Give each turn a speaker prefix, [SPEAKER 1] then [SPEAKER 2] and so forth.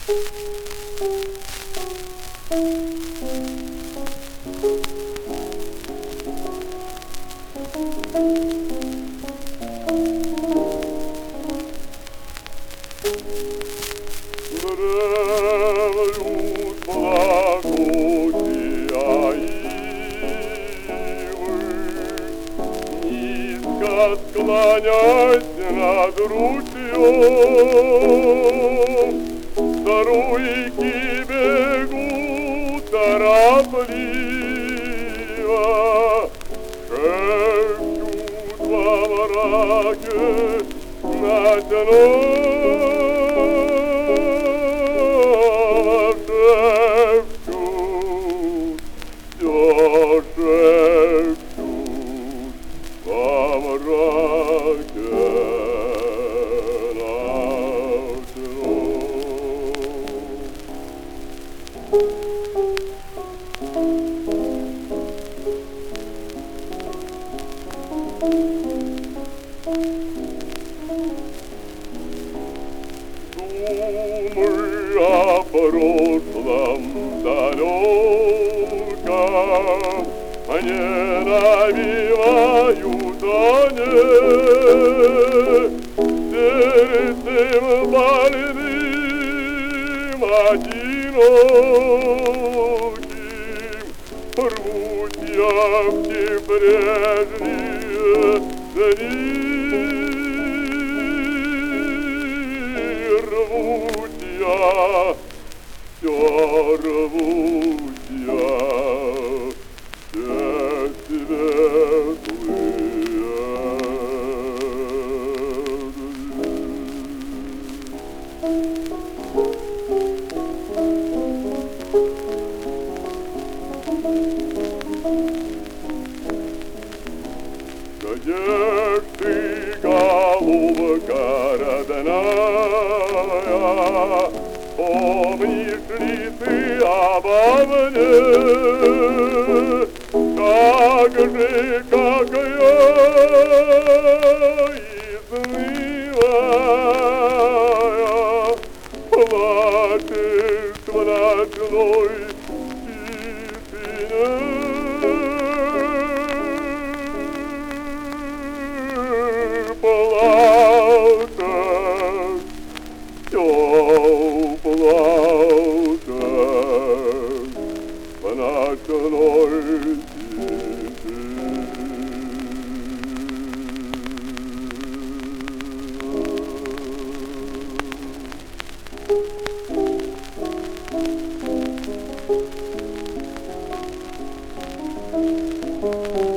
[SPEAKER 1] Древлют плакучие ивы, низко склонясь над ручьем, струйки бегут торопливо, шепчут во мраке ночной. Думы о прошлом далеком мне навевают они сердцем больным одиноким. Рвусь я в те прежние дни, рвусь я, все рвусь я, все светлые где ж ты, голубка родная, помнишь ли ты обо мне? Как я изнывая, плачешь в ночной тишине. Плачешь, все плачешь в ночной тишине.